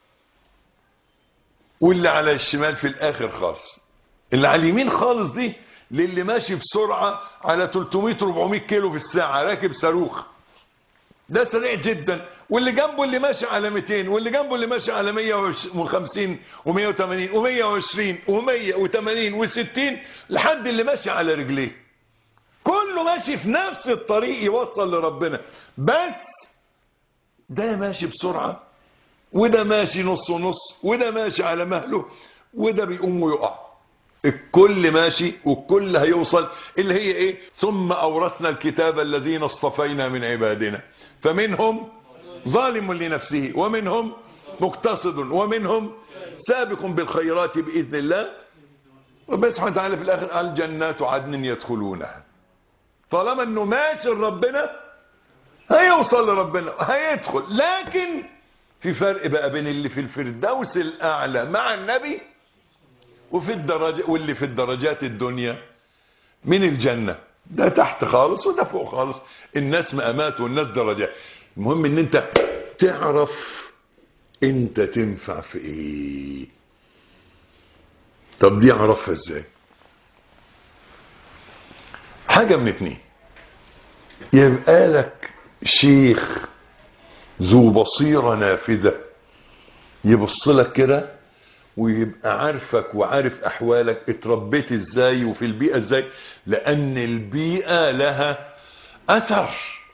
واللي على الشمال في الاخر خالص. اللي على اليمين خالص دي للي ماشي بسرعة على ثلاثمائة أربعمائة كيلو في الساعة، راكب صاروخ، ده سريع جدا. واللي جنبه اللي ماشي على مئتين، واللي جنبه اللي ماشي على مئة وخمسين ومئة وثمانين ومئة وعشرين ومئة وثمانين وستين، لحد اللي ماشي على رجليه. كله ماشي في نفس الطريق يوصل لربنا، بس ده ماشي بسرعة، وده ماشي نص ونص، وده ماشي على مهله، وده بيقوم ويقع. الكل ماشي والكل هيوصل. اللي هي ايه؟ ثم اورثنا الكتاب الذين اصطفينا من عبادنا فمنهم ظالم لنفسه ومنهم مقتصد ومنهم سابق بالخيرات بإذن الله. ربنا سبحانه وتعالى في الاخر قال جنات عدن يدخلونها. طالما انه ماشي لربنا هيوصل لربنا، هيدخل. لكن في فرق بقى بين اللي في الفردوس الاعلى مع النبي وفي الدرجة واللي في الدرجات الدنيا من الجنة. ده تحت خالص وده فوق خالص. الناس مقامات والناس درجات. المهم ان انت تعرف انت تنفع في ايه. طب دي اعرفها ازاي؟ حاجة من اتنين، يبقى لك شيخ ذو بصيرة نافذة يبص لك كده ويبقى عارفك وعارف احوالك، اتربيت ازاي وفي البيئة ازاي. لان البيئة لها اثر،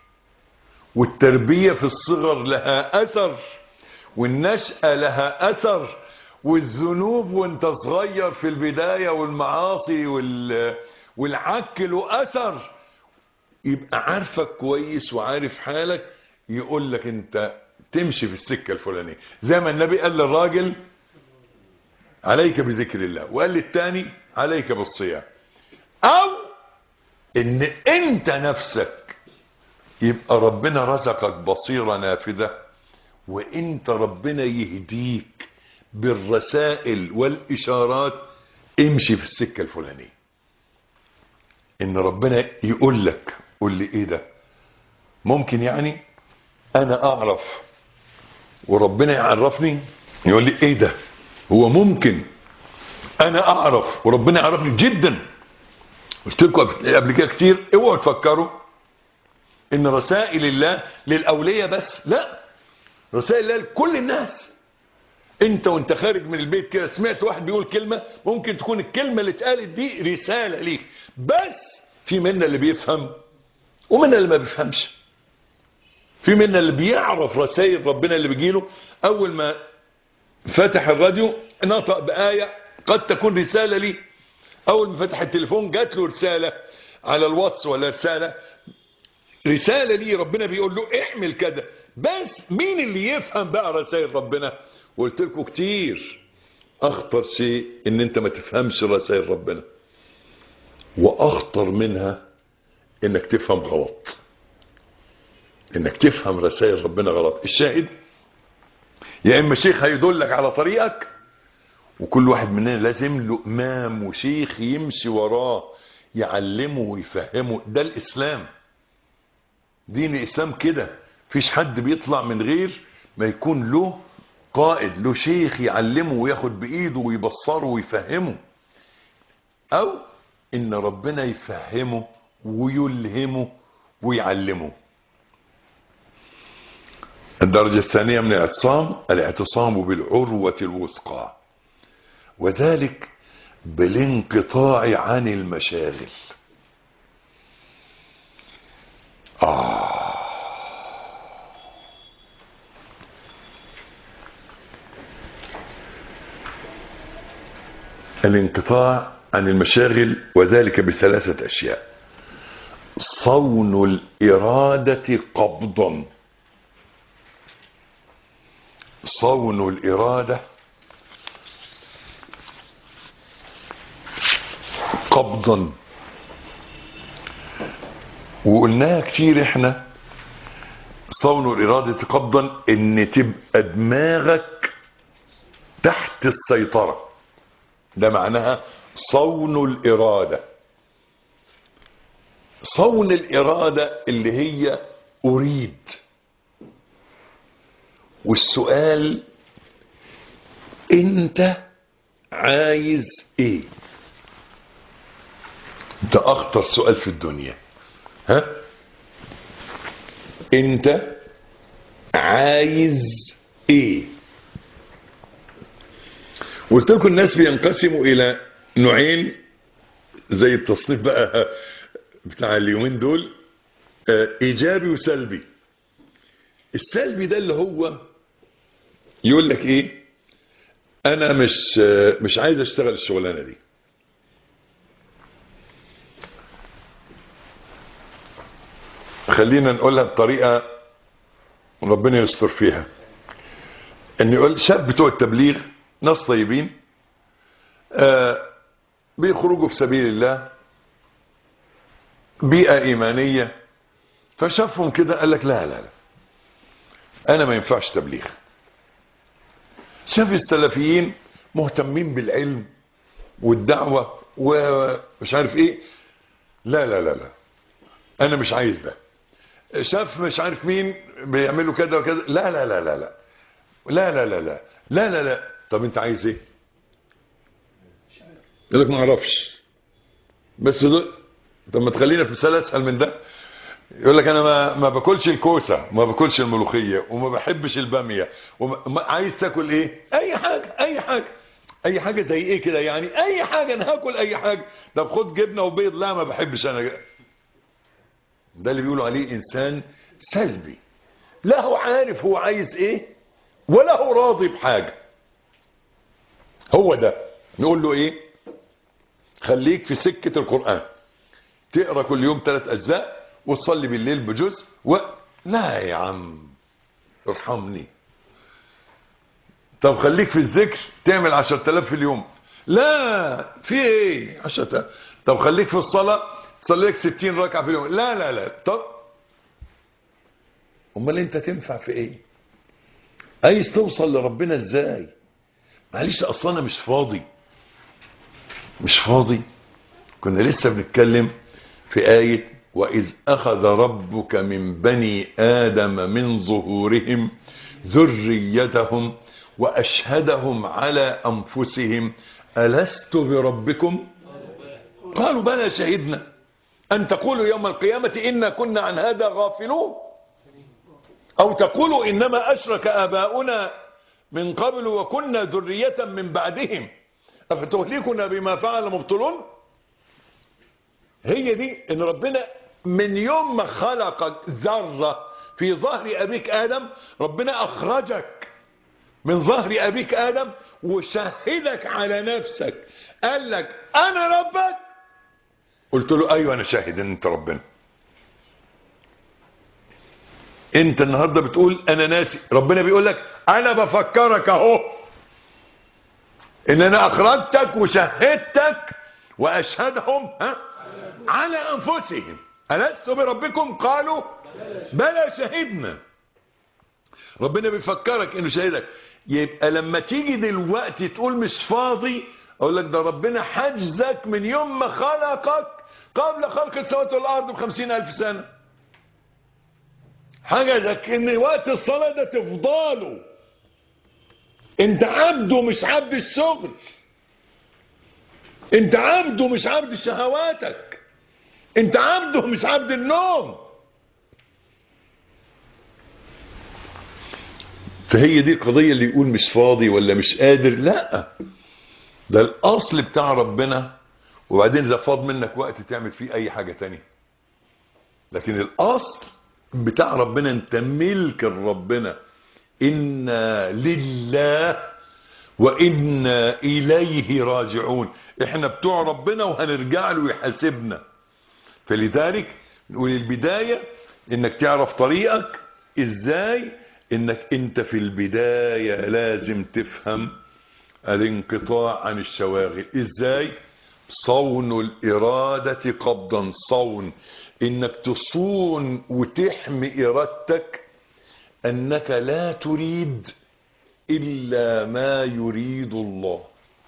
والتربية في الصغر لها اثر، والنشأة لها اثر، والذنوب وانت صغير في البداية والمعاصي وال... والعك له اثر. يبقى عارفك كويس وعارف حالك، يقول لك انت تمشي في السكة الفلانية. زي ما النبي قال للراجل عليك بذكر الله، وقال للتاني عليك بالصيام. او ان انت نفسك يبقى ربنا رزقك بصيرة نافذة، وانت ربنا يهديك بالرسائل والاشارات امشي في السكة الفلانية. ان ربنا يقول لك قول لي ايه ده ممكن، يعني انا اعرف وربنا يعرفني، يقول لي ايه ده هو ممكن انا اعرف وربنا يعرفني جدا. قلت لكم قبل كده كتير، اوعوا تفكروا ان رسائل الله للاولياء بس، لا، رسائل الله لكل الناس. انت وانت خارج من البيت كده سمعت واحد بيقول كلمة، ممكن تكون الكلمة اللي اتقالت دي رسالة ليك، بس في منا اللي بيفهم ومنا اللي ما بيفهمش. في منا اللي بيعرف رسائل ربنا اللي بيجيله، اول ما فتح الراديو نطق بآية قد تكون رسالة لي، اول ما فتح التليفون جات له رسالة على الواتس ولا رسالة رسالة لي ربنا بيقول له اعمل كده. بس مين اللي يفهم بقى رسائل ربنا؟ وقلت لكم كتير اخطر شيء ان انت ما تفهمش رسائل ربنا، واخطر منها انك تفهم غلط، انك تفهم رسائل ربنا غلط. الشاهد يا اما شيخ هيدلك على طريقك، وكل واحد مننا لازم له امام وشيخ يمشي وراه يعلمه ويفهمه. ده الإسلام، دين الإسلام كده. فيش حد بيطلع من غير ما يكون له قائد، له شيخ يعلمه وياخد بإيده ويبصره ويفهمه، أو إن ربنا يفهمه ويلهمه ويعلمه. الدرجة الثانية من الاعتصام الاعتصام بالعروة الوثقى، وذلك بالانقطاع عن المشاغل. آه الانقطاع عن المشاغل، وذلك بثلاثة أشياء: صون الإرادة قبضا، صون الإرادة قبضا. وقلناها كتير احنا، صون الإرادة قبضا ان تبقى دماغك تحت السيطرة، ده معناها صون الإرادة. صون الإرادة اللي هي أريد، والسؤال انت عايز ايه؟ ده اخطر سؤال في الدنيا. ها انت عايز ايه؟ قلت لكم الناس بينقسموا الى نوعين، زي التصنيف بقى بتاع اليومين دول، ايجابي وسلبي. السلبي ده اللي هو يقول لك ايه، انا مش مش عايز اشتغل الشغلانه دي. خلينا نقولها بطريقه ربنا يستر فيها، ان يقول شاب بتوع التبليغ ناس طيبين، آه بيخرجوا في سبيل الله، بيئه ايمانيه، فشافهم كده قال لك لا لا لا انا ما ينفعش تبليغ. شاف السلفيين مهتمين بالعلم والدعوه ومش عارف ايه، لا لا لا لا انا مش عايز ده. شاف مش عارف مين بيعملوا كذا وكذا، لا لا لا لا لا لا لا لا لا لا لا لا طب انت عايز ايه؟ يقول لك ما اعرفش. بس دول، طب ما تخلينا في مثال اسهل من ده. يقول لك انا ما ما باكلش الكوسه، ما باكلش الملوخيه، وما بحبش الباميه، وما عايز تاكل ايه؟ اي حاجه اي حاجه اي حاجه. زي ايه كده يعني؟ اي حاجه، انا هاكل اي حاجه. طب خد جبنه وبيض، لا ما بحبش انا. ده اللي بيقولوا عليه انسان سلبي، لا هو عارف هو عايز ايه ولا هو راضي بحاجه. هو ده نقول له ايه؟ خليك في سكه القران، تقرا كل يوم ثلاث اجزاء وتصلي بالليل بجزء و... لا يا عم ارحمني. طب خليك في الذكر، تعمل عشرة آلاف في اليوم. لا في ايه عشرة آلاف؟ طب خليك في الصلاه، تصلي لك ستين ركعه في اليوم. لا لا لا طب امال انت تنفع في ايه؟ عايز توصل لربنا ازاي؟ معلش اصلا انا مش فاضي، مش فاضي. كنا لسه بنتكلم في آية وإذ أخذ ربك من بني آدم من ظهورهم ذريتهم وأشهدهم على أنفسهم ألست بربكم؟ قالوا بلى شهدنا أن تقولوا يوم القيامة إنا كنا عن هذا غافلون، أو تقولوا إنما أشرك آباؤنا من قبل وكنا ذرية من بعدهم أفتهلكنا بما فعل مبطلون. هي دي ان ربنا من يوم ما خلقك ذرة في ظهر ابيك ادم، ربنا اخرجك من ظهر ابيك ادم وشهدك على نفسك، قال لك انا ربك. قلت له ايوه انا شاهد ان انت ربنا. انت النهارده بتقول انا ناسي، ربنا بيقول لك انا بفكرك اهو ان انا اخرجتك وشهدتك واشهدهم ها على انفسهم ألست بربكم؟ قالوا بلى شهدنا. ربنا بيفكرك انه شهدك. يبقى لما تيجي دلوقتي تقول مش فاضي، اقول لك ده ربنا حجزك من يوم ما خلقك قبل خلق السماوات والارض بخمسين الف سنة. حاجة زي ان وقت الصلاة ده تفضاله. انت عبده مش عبد الشغل، انت عبده مش عبد شهواتك، انت عبده مش عبد النوم. فهي دي القضية. اللي يقول مش فاضي ولا مش قادر، لا، ده الاصل بتاع ربنا، وبعدين اذا فاض منك وقت تعمل فيه اي حاجة تانية، لكن الاصل بتاع ربنا انت ملك ربنا. إنا لله وإنا إليه راجعون. احنا بتوع ربنا وهنرجع له يحاسبنا. فلذلك نقول البداية انك تعرف طريقك ازاي. انك انت في البداية لازم تفهم الانقطاع عن الشواغل. ازاي؟ صون الإرادة قبضا. صون انك تصون وتحمي إرادتك، انك لا تريد الا ما يريد الله.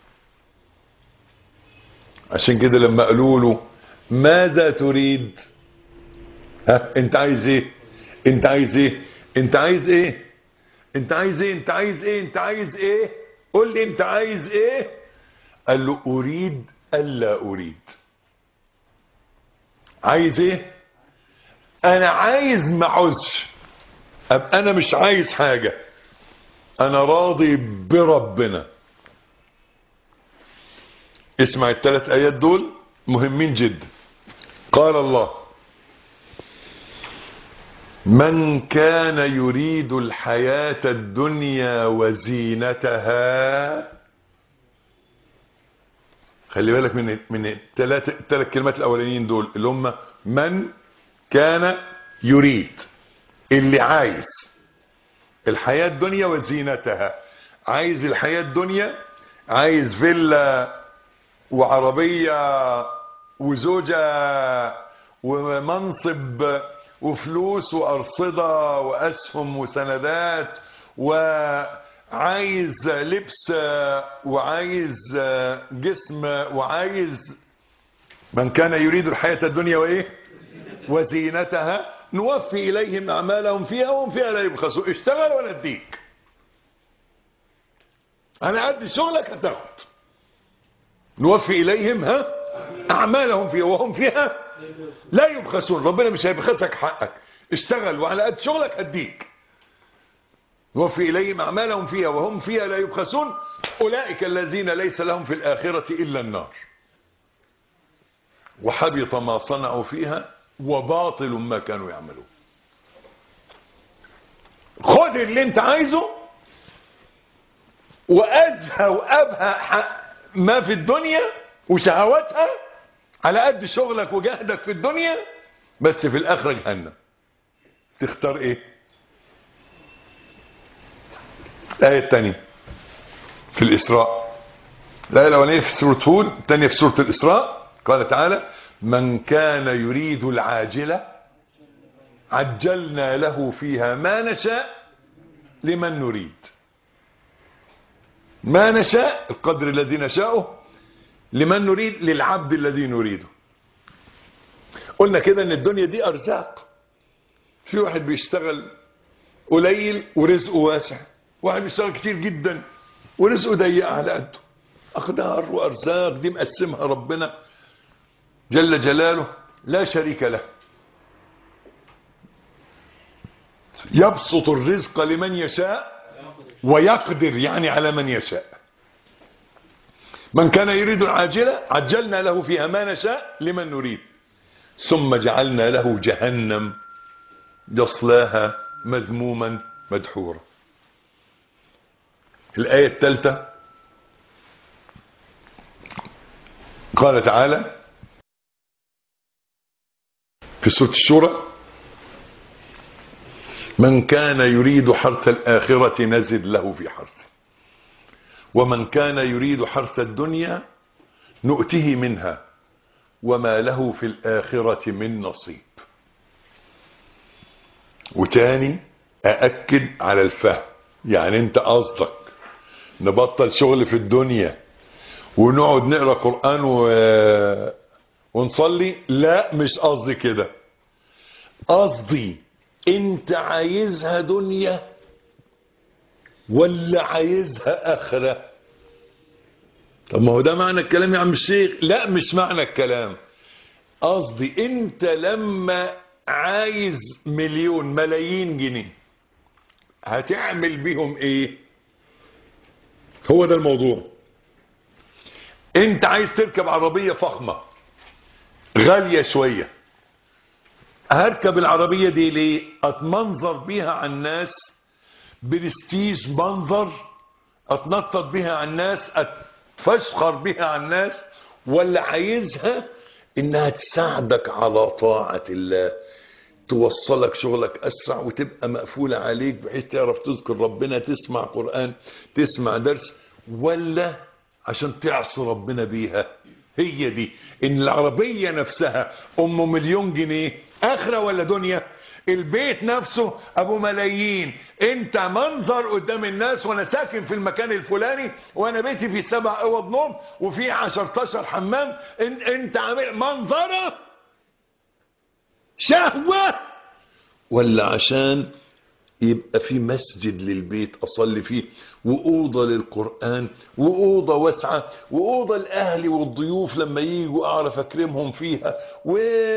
عشان كده لما قالوا له ماذا تريد، ها انت عايز ايه، انت عايز ايه، انت عايز ايه، انت عايز ايه، انت عايز ايه، انت عايز ايه، قول لي انت عايز ايه. قال له اريد الا اريد. عايز ايه؟ انا عايز ما عاوزش، ابقى انا مش عايز حاجة، انا راضي بربنا. اسمع الثلاث ايات دول مهمين جدا. قال الله: من كان يريد الحياة الدنيا وزينتها. خلي بالك من من الثلاث الثلاث كلمات الاولانيين دول اللي هم من كان يريد، اللي عايز الحياة الدنيا وزينتها. عايز الحياة الدنيا، عايز فيلا وعربية وزوجة ومنصب وفلوس وأرصدة وأسهم وسندات، وعايز لبس وعايز جسم وعايز. من كان يريد الحياة الدنيا وإيه وزينتها نوفي إليهم أعمالهم فيها وهم فيها لا يبخسون. اشتغل ولا اديك، أنا قد شغلك هتاخد. نوفي إليهم ها أعمالهم فيها وهم فيها لا يبخسون. ربنا مش هيبخسك حقك، اشتغل وعلى قد شغلك هديك. نوفي إليهم أعمالهم فيها وهم فيها لا يبخسون. أولئك الذين ليس لهم في الآخرة إلا النار وحبط ما صنعوا فيها وباطل ما كانوا يعملون. خد اللي انت عايزه وأزهى وأبهى ما في الدنيا وشهواتها على قد شغلك وجهدك في الدنيا، بس في الآخرة جهنم. تختار ايه؟ الآية الثانية في الإسراء. الآية الأولانية في سورة هود، الثانية في سورة الإسراء. قال تعالى: من كان يريد العاجلة عجلنا له فيها ما نشاء لمن نريد. ما نشاء القدر الذي نشاءه، لمن نريد للعبد الذي نريده. قلنا كده ان الدنيا دي ارزاق. في واحد بيشتغل قليل ورزقه واسع، واحد بيشتغل كتير جدا ورزقه ضيق على قده. اقدار وارزاق دي مقسمها ربنا جل جلاله لا شريك له. يبسط الرزق لمن يشاء ويقدر، يعني على من يشاء. من كان يريد العاجلة عجلنا له فيها ما نشاء لمن نريد ثم جعلنا له جهنم يصلاها مذموما مدحورا. الآية الثالثة قال تعالى في سورة الشورى: من كان يريد حرث الآخرة نزد له في حرثه ومن كان يريد حرث الدنيا نؤته منها وما له في الآخرة من نصيب. وتاني أأكد على الفهم. يعني انت قصدك نبطل شغل في الدنيا ونقعد نقرأ قرآن و... ونصلي؟ لا مش قصدي كده، قصدي انت عايزها دنيا ولا عايزها اخرة؟ طب ما هو ده معنى الكلام يا عم الشيخ. لا مش معنى الكلام، قصدي انت لما عايز مليون ملايين جنيه هتعمل بيهم ايه؟ هو ده الموضوع. انت عايز تركب عربية فخمة غالية شوية، هركب العربية دي ليه؟ اتمنظر بيها على الناس، برستيج، منظر، اتنطط بيها على الناس، اتفشخر بيها على الناس، ولا عايزها انها تساعدك على طاعة الله، توصلك شغلك اسرع وتبقى مقفولة عليك بحيث تعرف تذكر ربنا، تسمع قرآن، تسمع درس، ولا عشان تعصي ربنا بيها؟ هي دي ان العربية نفسها ام مليون جنيه اخرة ولا دنيا؟ البيت نفسه ابو ملايين، انت منظر قدام الناس، وانا ساكن في المكان الفلاني، وانا بيتي في سبع اوض نوم وفي عشرتاشر حمام، انت عامل منظره شهوة، ولا عشان يبقى في مسجد للبيت اصلي فيه، واوضه للقران، واوضه واسعه، واوضه لاهلي والضيوف لما ييجوا اعرف اكرمهم فيها، و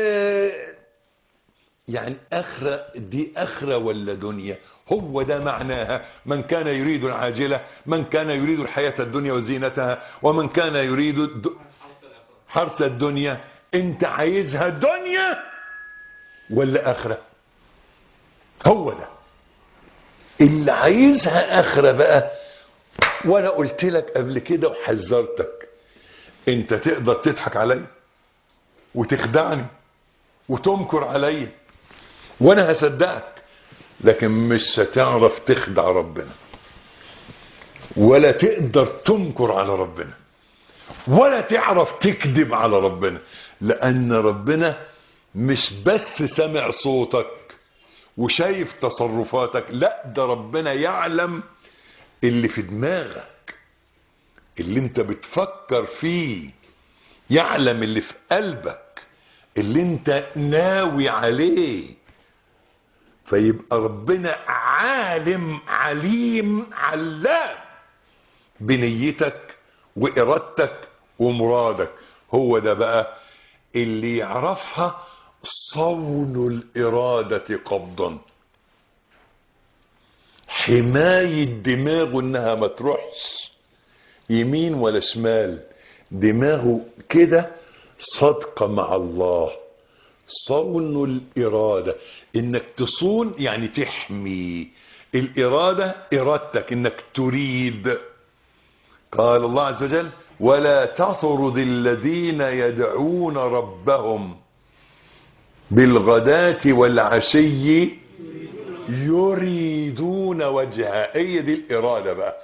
يعني اخره دي اخره ولا دنيا؟ هو ده معناها. من كان يريد العاجله، من كان يريد الحياه الدنيا وزينتها، ومن كان يريد الد... حرث الدنيا. انت عايزها دنيا ولا اخره؟ هو ده اللي عايزها اخره بقى. وانا قلت لك قبل كده وحذرتك، انت تقدر تضحك عليا وتخدعني وتمكر عليا وانا هصدقك، لكن مش هتعرف تخدع ربنا، ولا تقدر تمكر على ربنا، ولا تعرف تكذب على ربنا، لان ربنا مش بس سمع صوتك وشايف تصرفاتك، لا ده ربنا يعلم اللي في دماغك، اللي انت بتفكر فيه، يعلم اللي في قلبك، اللي انت ناوي عليه. فيبقى ربنا عالم عليم علام بنيتك وإرادتك ومرادك. هو ده بقى اللي يعرفها صون الإرادة قبضا، حماية دماغه انها ما تروحش يمين ولا شمال، دماغه كده صادقة مع الله. صون الإرادة، انك تصون يعني تحمي الإرادة، إرادتك انك تريد. قال الله عز وجل: ولا تطرد الذين يدعون ربهم بالغداة والعشي يريدون وجهه. هي دي الإرادة بقى،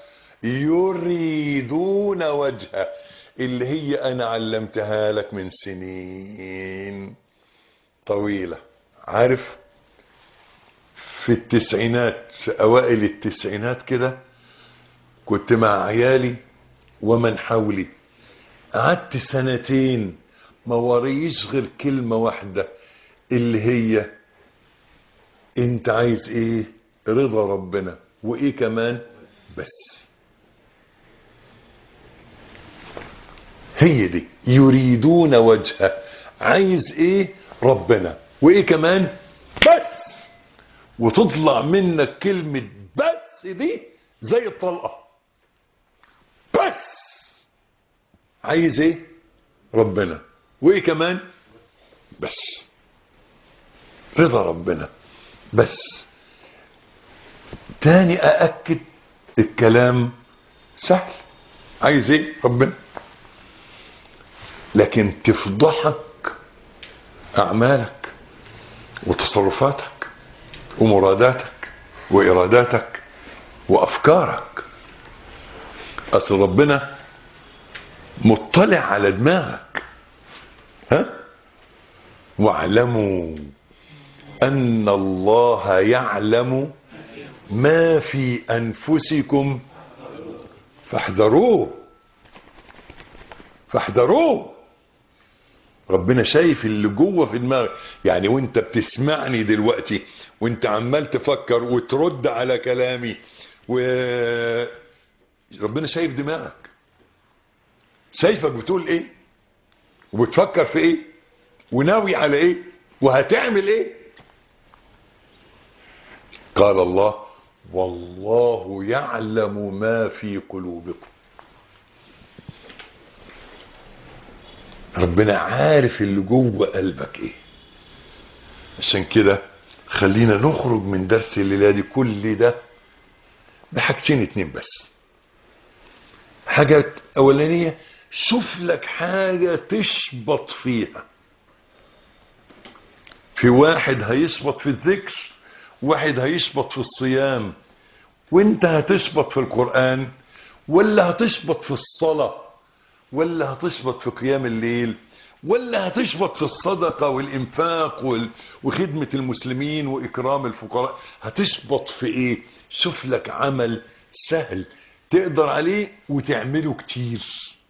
يريدون وجهه، اللي هي أنا علمتها لك من سنين طويلة. عارف في التسعينات، في أوائل التسعينات كده، كنت مع عيالي ومن حولي، قعدت سنتين ما وريش غير كلمة واحدة، اللي هي انت عايز ايه؟ رضا ربنا، وايه كمان؟ بس هي دي يريدون وجهه، عايز ايه؟ ربنا، وايه كمان؟ بس. وتطلع منك كلمة بس دي زي الطلقة، بس. عايز ايه؟ ربنا، وايه كمان؟ بس. رضا ربنا بس. تاني أأكد الكلام سهل، عايز ايه؟ ربنا. لكن تفضحك أعمالك وتصرفاتك ومراداتك وإراداتك وأفكارك. أصل ربنا مطلع على دماغك. ها؟ واعلموا أن الله يعلم ما في أنفسكم فاحذروه، فاحذروه. ربنا شايف اللي جوه في دماغك. يعني وانت بتسمعني دلوقتي وانت عمال تفكر وترد على كلامي، و ربنا شايف دماغك، شايفك بتقول ايه وبتفكر في ايه وناوي على ايه وهتعمل ايه. قال الله: والله يعلم ما في قلوبكم. ربنا عارف اللي جوه قلبك ايه. عشان كده خلينا نخرج من درس الليلة دي كل ده بحاجتين اتنين بس. حاجة اولانية، شوف لك حاجة تشبط فيها. في واحد هيشبط في الذكر، واحد هيشبط في الصيام، وانت هتشبط في القرآن، ولا هتشبط في الصلاة، ولا هتشبط في قيام الليل، ولا هتشبط في الصدقة والإنفاق وال... وخدمة المسلمين وإكرام الفقراء. هتشبط في إيه؟ شوف لك عمل سهل تقدر عليه وتعمله كتير.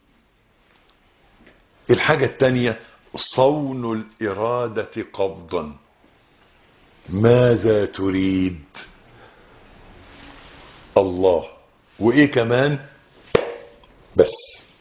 الحاجة التانية، صون الإرادة قبضا. ماذا تريد؟ الله. وإيه كمان؟ بس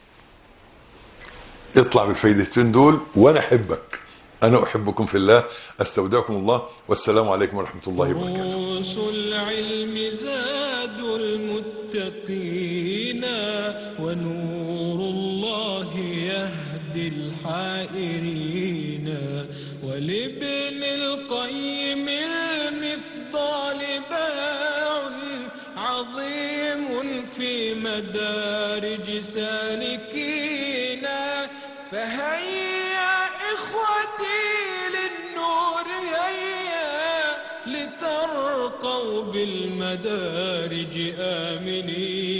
اطلع بالفايدتين دول وانا احبك. انا احبكم في الله. استودعكم الله، والسلام عليكم ورحمة الله وبركاته. دروس العلم زاد المتقين، ونور الله يهدي الحائرين. ولابن القيم المفضال باع عظيم في مدارج سالكين. فهيا إخوتي للنور هيا، لترقوا بالمدارج آمنين.